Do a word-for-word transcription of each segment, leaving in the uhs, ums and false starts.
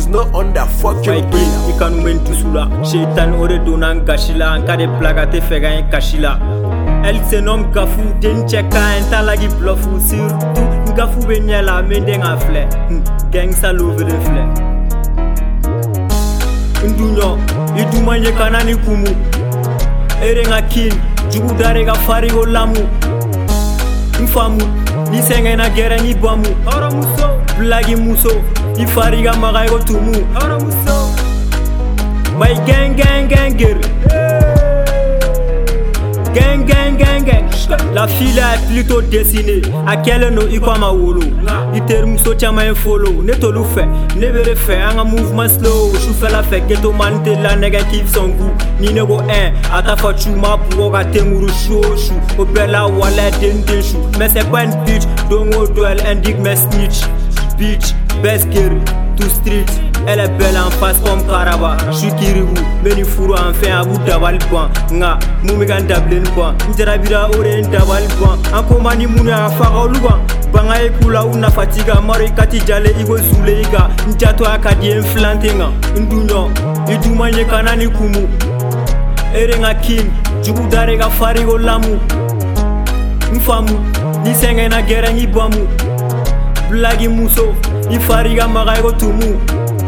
no under fucking brain. Ikanu mentu sula, shaitan ore donan gashila, ankade plagate fega en kashila. Elle se nomme Gafou, den cheka en talagi bluffou, surtout Gafou benyala mendeng a fle, gang sa love de fle. Ndunyo, idumanye kanani kumu, erenga kin, jugu darega farigo lamu. Mfamu, ni senge na gere ni bamu. Ora muso, blagi muso, ifariga magaigo tumu. Ora muso, my gang gang gang girl. Gang gang gang gang. La fille est plutôt dessinée. À quel no ikwa wolo. Iter muso chama en follow. Ne tolu fait, ne vere fait. Un mouvement slow. Chou fait la fait que to mante la négative son goût. Ni nego un. Ata fa chuma pour gâter muru chou chou. Au bella wala den den chou. Mais c'est pas une bitch. Dongo duel indique mes snitch. Bitch, best girl, to street. Elle est belle en face comme Karaba. J'suis Kiribu, meni furu en fait à bout d'abal point. Nga, moumigan dablin point. Nterabira ore ndabal point. Anko mani mune a faga olugan. Banga e kula una fatiga. Mari kati jale igo zule iga. Njato akadi enflante nga. Ndunyo, idumanye kanani kumu. Erenga king, jugu darega farigo lamu. Mfamu, nisenge na gere ngibamu. Blagi muso, ifariga magaigo tumu.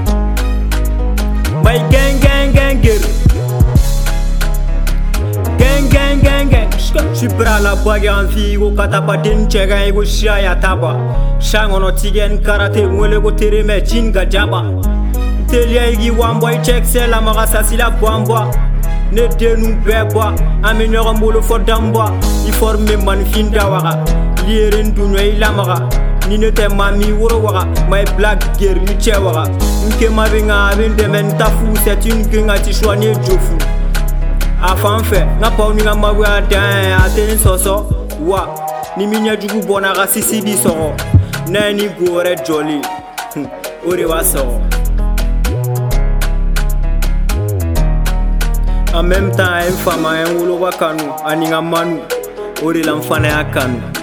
My gang gang gang girl. Gang gang gang gang. J'suis prêt à la bague en vie. Go katapa den chega ego shia ya taba. Shangono tigen karate mwele go tere me jinga jaba. Telia igi wamba i check se la magasa si la bamba. Ne denu beba. Amenyora mbolo for damba. I forme man finda waka. Lieren dunwe ilamaga. Ni ne te mami woro waka. My black girl you che waka. Nke mavinga avende menta fou. C'est une gunga ti choigne jofu. Afan fe nga pa uninga mabu ya dan. Ateni soso wa. Ni minya jugu bona ga sisi bi soro. Nani gore jolly. Ore wa soro. En même temps, un femme a un wolo wakanu. Aninga manu. Ore l'enfant ya kanu.